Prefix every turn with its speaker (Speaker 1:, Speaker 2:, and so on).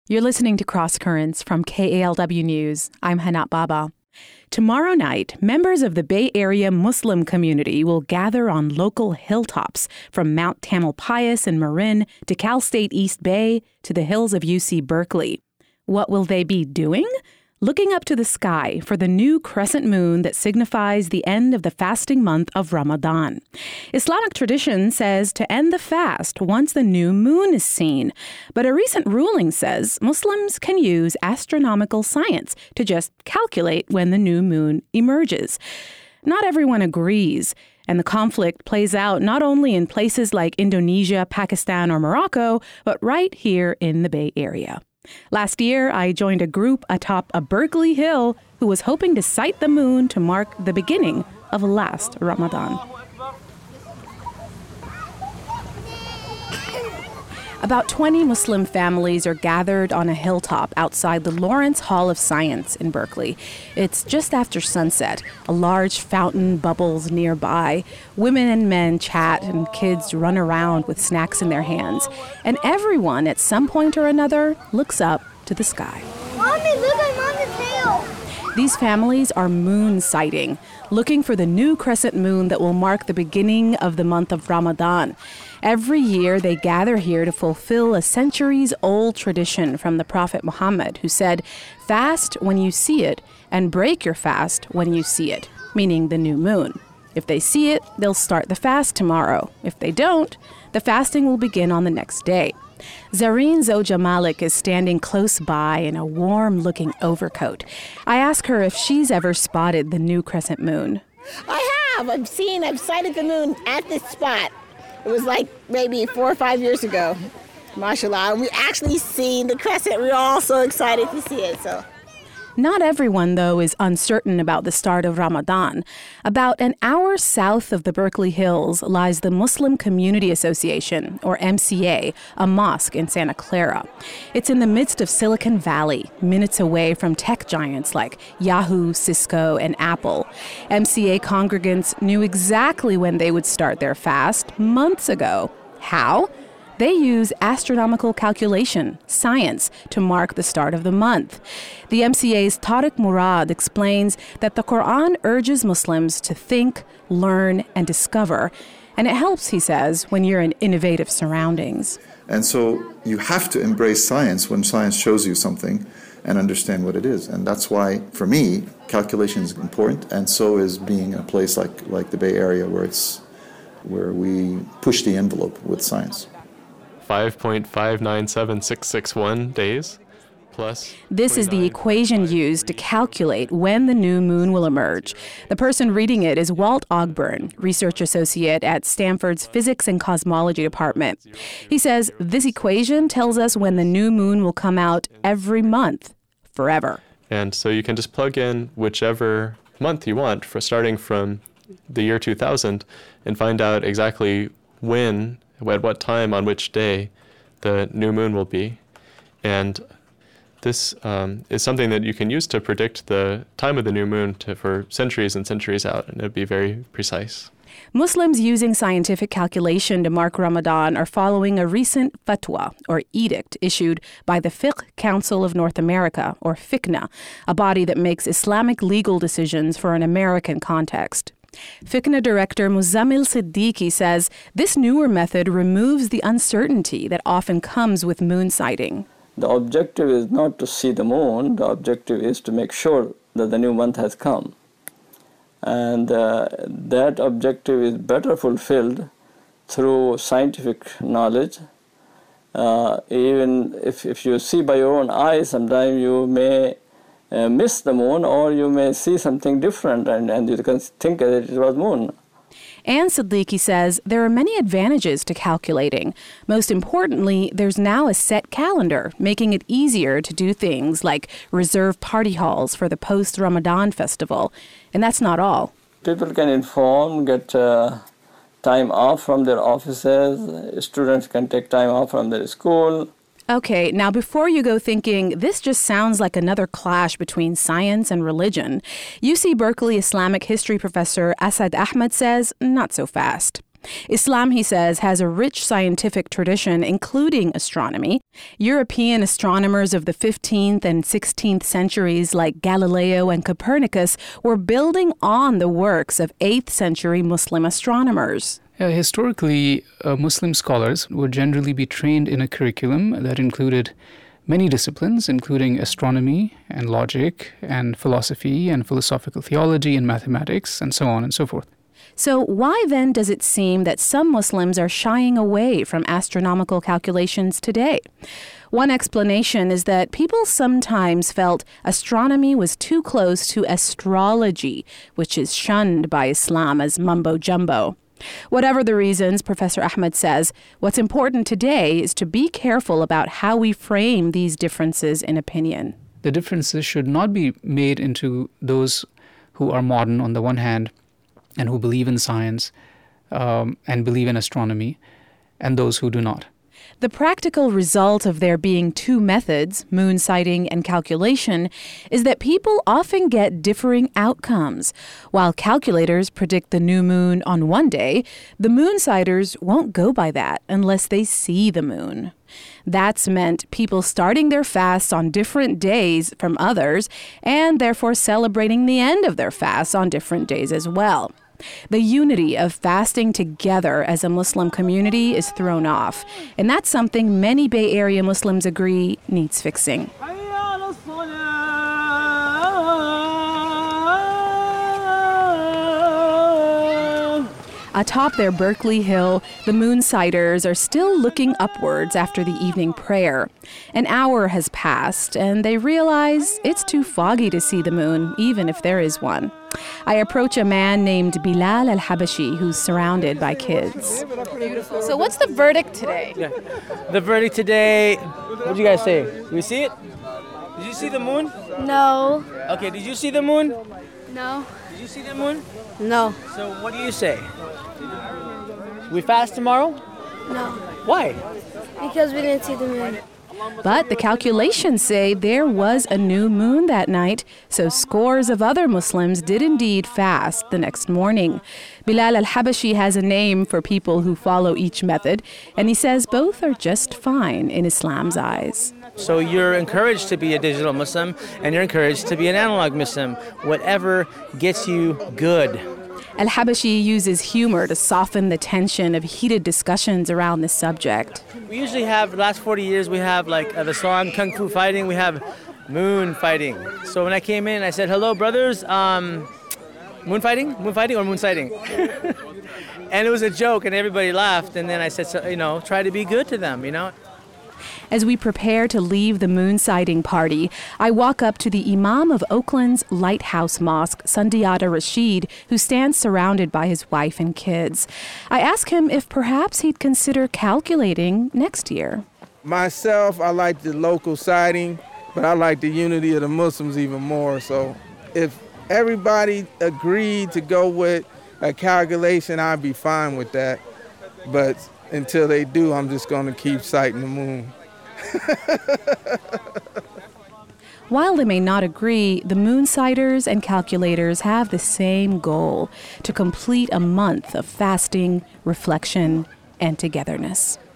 Speaker 1: You're listening to Cross Currents from KALW News. I'm Hanat Baba. Tomorrow night, members of the Bay Area Muslim community will gather on local hilltops from Mount Tamalpais in Marin to Cal State East Bay to the hills of UC Berkeley. What will they be doing? Looking up to the sky for the new crescent moon that signifies the end of the fasting month of Ramadan. Islamic tradition says to end the fast once the new moon is seen. But a recent ruling says Muslims can use astronomical science to just calculate when the new moon emerges. Not everyone agrees, and the conflict plays out not only in places like Indonesia, Pakistan, or Morocco, but right here in the Bay Area. Last year, I joined a group atop a Berkeley hill who was hoping to sight the moon to mark the beginning of last Ramadan. About 20 Muslim families are gathered on a hilltop outside the Lawrence Hall of Science in Berkeley. It's just after sunset. A large fountain bubbles nearby. Women and men chat and kids run around with snacks in their hands. And everyone at some point or another looks up to the sky.
Speaker 2: Mommy, look, I'm on the tail.
Speaker 1: These families are moon sighting, looking for the new crescent moon that will mark the beginning of the month of Ramadan. Every year, they gather here to fulfill a centuries-old tradition from the Prophet Muhammad, who said, "Fast when you see it, and break your fast when you see it," meaning the new moon. If they see it, they'll start the fast tomorrow. If they don't, the fasting will begin on the next day. Zareen Zoja Malik is standing close by in a warm-looking overcoat. I ask her if she's ever spotted the new crescent moon.
Speaker 3: I have. I've sighted the moon at this spot. It was like maybe 4 or 5 years ago. MashaAllah. And we actually seen the crescent. We were all so excited to see it.
Speaker 1: Not everyone, though, is uncertain about the start of Ramadan. About an hour south of the Berkeley Hills lies the Muslim Community Association, or MCA, a mosque in Santa Clara. It's in the midst of Silicon Valley, minutes away from tech giants like Yahoo, Cisco, and Apple. MCA congregants knew exactly when they would start their fast months ago. How? They use astronomical calculation, science, to mark the start of the month. The MCA's Tariq Murad explains that the Quran urges Muslims to think, learn, and discover. And it helps, he says, when you're in innovative surroundings.
Speaker 4: And so you have to embrace science when science shows you something and understand what it is. And that's why, for me, calculation is important, and so is being in a place like the Bay Area where we push the envelope with science.
Speaker 5: 5.597661 days plus.
Speaker 1: This is the equation used to calculate when the new moon will emerge. The person reading it is Walt Ogburn, research associate at Stanford's Physics and Cosmology Department. He says this equation tells us when the new moon will come out every month, forever.
Speaker 5: And so you can just plug in whichever month you want, starting from the year 2000, and find out exactly when, at what time, on which day the new moon will be. And this is something that you can use to predict the time of the new moon for centuries and centuries out, and it would be very precise.
Speaker 1: Muslims using scientific calculation to mark Ramadan are following a recent fatwa, or edict, issued by the Fiqh Council of North America, or FICNA, a body that makes Islamic legal decisions for an American context. FICNA Director Muzammil Siddiqui says this newer method removes the uncertainty that often comes with moon sighting.
Speaker 6: The objective is not to see the moon. The objective is to make sure that the new month has come. And that objective is better fulfilled through scientific knowledge. Even if you see by your own eyes, sometimes you may miss the moon, or you may see something different and you can think that it was moon.
Speaker 1: And Siddiqui says there are many advantages to calculating. Most importantly, there's now a set calendar, making it easier to do things like reserve party halls for the post-Ramadan festival. And that's not all.
Speaker 6: People can inform, get time off from their offices. Students can take time off from their school.
Speaker 1: Okay, now before you go thinking, this just sounds like another clash between science and religion, UC Berkeley Islamic history professor Asad Ahmed says, not so fast. Islam, he says, has a rich scientific tradition, including astronomy. European astronomers of the 15th and 16th centuries, like Galileo and Copernicus, were building on the works of 8th century Muslim astronomers.
Speaker 7: Historically, Muslim scholars would generally be trained in a curriculum that included many disciplines, including astronomy and logic and philosophy and philosophical theology and mathematics and so on and so forth.
Speaker 1: So why then does it seem that some Muslims are shying away from astronomical calculations today? One explanation is that people sometimes felt astronomy was too close to astrology, which is shunned by Islam as mumbo-jumbo. Whatever the reasons, Professor Ahmed says, what's important today is to be careful about how we frame these differences in opinion.
Speaker 7: The differences should not be made into those who are modern on the one hand and who believe in science and believe in astronomy, and those who do not.
Speaker 1: The practical result of there being two methods, moon sighting and calculation, is that people often get differing outcomes. While calculators predict the new moon on one day, the moon sighters won't go by that unless they see the moon. That's meant people starting their fasts on different days from others and therefore celebrating the end of their fasts on different days as well. The unity of fasting together as a Muslim community is thrown off, and that's something many Bay Area Muslims agree needs fixing. Atop their Berkeley Hill, the moonsighters are still looking upwards after the evening prayer. An hour has passed, and they realize it's too foggy to see the moon, even if there is one. I approach a man named Bilal al-Habashi, who's surrounded by kids. So what's the verdict today?
Speaker 8: Yeah. The verdict today, what did you guys say? You see it? Did you see the moon?
Speaker 2: No.
Speaker 8: Okay, did you see the moon?
Speaker 2: No.
Speaker 8: Did you see the moon?
Speaker 2: No.
Speaker 8: So what do you say? We fast tomorrow?
Speaker 2: No.
Speaker 8: Why?
Speaker 2: Because we didn't see the moon.
Speaker 1: But the calculations say there was a new moon that night, so scores of other Muslims did indeed fast the next morning. Bilal al-Habashi has a name for people who follow each method, and he says both are just fine in Islam's eyes.
Speaker 8: So you're encouraged to be a digital Muslim, and you're encouraged to be an analog Muslim. Whatever gets you good.
Speaker 1: Al-Habashi uses humor to soften the tension of heated discussions around this subject.
Speaker 8: We usually have, the last 40 years, we have like the Islam Kung Fu fighting, we have moon fighting. So when I came in, I said, hello, brothers, moon fighting or moon sighting? And it was a joke, and everybody laughed, and then I said, so, try to be good to them,
Speaker 1: As we prepare to leave the moon sighting party, I walk up to the Imam of Oakland's Lighthouse Mosque, Sundiata Rashid, who stands surrounded by his wife and kids. I ask him if perhaps he'd consider calculating next year.
Speaker 9: Myself, I like the local sighting, but I like the unity of the Muslims even more. So if everybody agreed to go with a calculation, I'd be fine with that. But until they do, I'm just going to keep sighting the moon.
Speaker 1: While they may not agree, the moonsighters and calculators have the same goal: to complete a month of fasting, reflection, and togetherness.